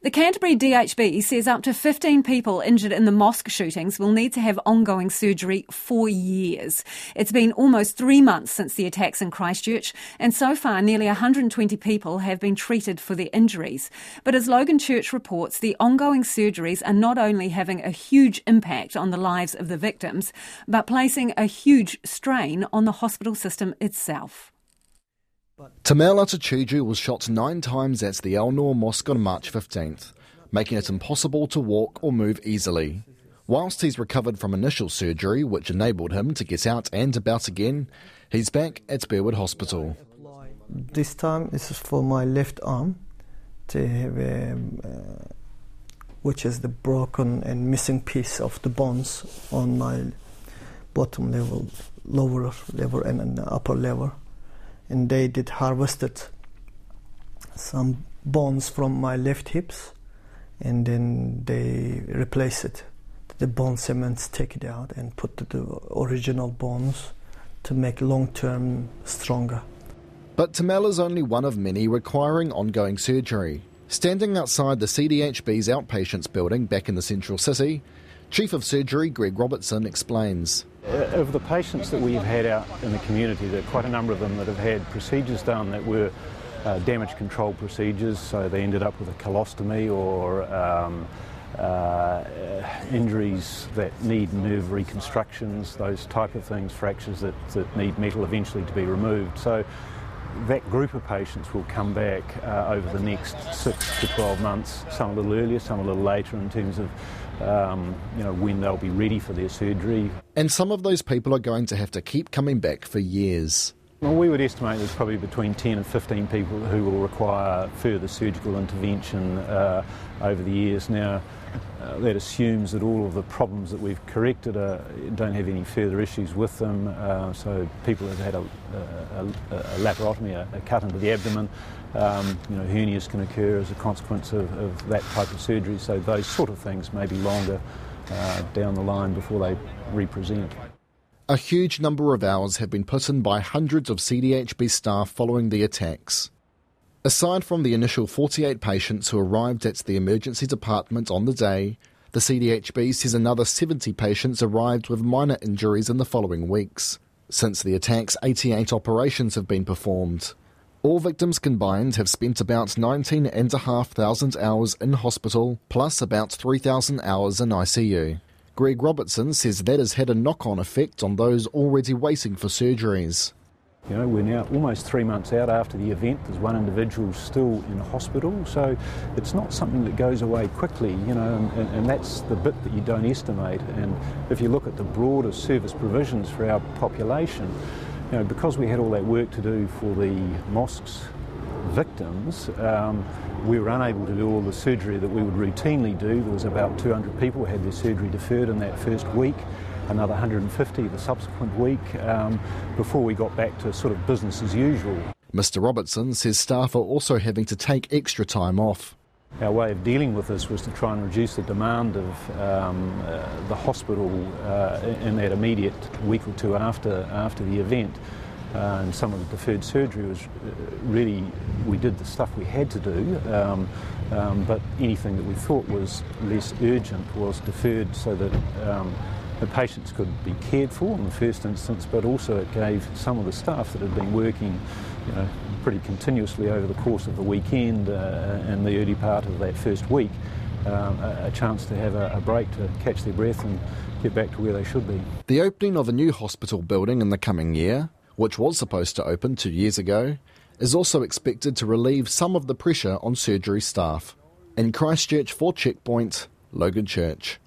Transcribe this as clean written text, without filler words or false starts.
The Canterbury DHB says up to 15 people injured in the mosque shootings will need to have ongoing surgery for years. It's been almost 3 months since the attacks in Christchurch, and so far nearly 120 people have been treated for their injuries. But as Logan Church reports, the ongoing surgeries are not only having a huge impact on the lives of the victims, but placing a huge strain on the hospital system itself. Tamel Atatuju was shot 9 times at the Al Noor Mosque on March 15th, making it impossible to walk or move easily. Whilst he's recovered from initial surgery, which enabled him to get out and about again, he's back at Bearwood Hospital. This time this is for my left arm, to have which is the broken and missing piece of the bones on my bottom level, lower level and the upper level. And they did harvested some bones from my left hips, and then they replace it. The bone cements take it out and put the original bones to make long-term stronger. But Tamel is only one of many requiring ongoing surgery. Standing outside the CDHB's outpatients building back in the central city, Chief of Surgery Greg Robertson explains. Of the patients that we've had out in the community, there are quite a number of them that have had procedures done that were damage control procedures, so they ended up with a colostomy or injuries that need nerve reconstructions, those type of things, fractures that need metal eventually to be removed. So that group of patients will come back over the next 6 to 12 months, some a little earlier, some a little later in terms of when they'll be ready for their surgery. And some of those people are going to have to keep coming back for years. Well, we would estimate there's probably between 10 and 15 people who will require further surgical intervention over the years. Now, that assumes that all of the problems that we've corrected don't have any further issues with them. So people have had a laparotomy, a cut into the abdomen. Hernias can occur as a consequence of that type of surgery. So those sort of things may be longer down the line before they represent. A huge number of hours have been put in by hundreds of CDHB staff following the attacks. Aside from the initial 48 patients who arrived at the emergency department on the day, the CDHB says another 70 patients arrived with minor injuries in the following weeks. Since the attacks, 88 operations have been performed. All victims combined have spent about 19,500 hours in hospital, plus about 3,000 hours in ICU. Greg Robertson says that has had a knock-on effect on those already waiting for surgeries. We're now almost 3 months out after the event. There's one individual still in hospital, so it's not something that goes away quickly, and that's the bit that you don't estimate. And if you look at the broader service provisions for our population, because we had all that work to do for the mosques victims, we were unable to do all the surgery that we would routinely do. There was about 200 people who had their surgery deferred in that first week, another 150 the subsequent week, before we got back to sort of business as usual. Mr Robertson says staff are also having to take extra time off. Our way of dealing with this was to try and reduce the demand of the hospital in that immediate week or two after the event. And some of the deferred surgery was really, we did the stuff we had to do, but anything that we thought was less urgent was deferred so that the patients could be cared for in the first instance, but also it gave some of the staff that had been working pretty continuously over the course of the weekend and the early part of that first week a chance to have a break to catch their breath and get back to where they should be. The opening of a new hospital building in the coming year, which was supposed to open 2 years ago, is also expected to relieve some of the pressure on surgery staff. In Christchurch for Checkpoint, Logan Church.